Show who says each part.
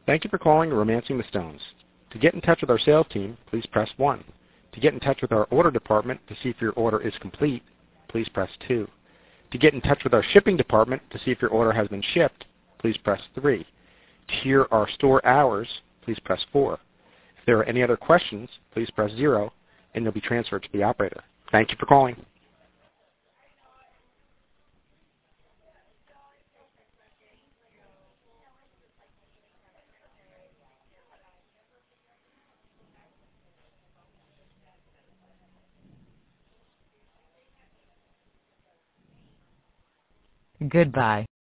Speaker 1: Thank you for calling Romancing the Stones. To get in touch with our sales team, please press 1. To get in touch with our order department to see if your order is complete, please press 2. To get in touch with our shipping department to see if your order has been shipped, please press 3. To hear our store hours, please press 4. If there are any other questions, please press 0, and you'll be transferred to the operator. Thank you for calling.
Speaker 2: Goodbye.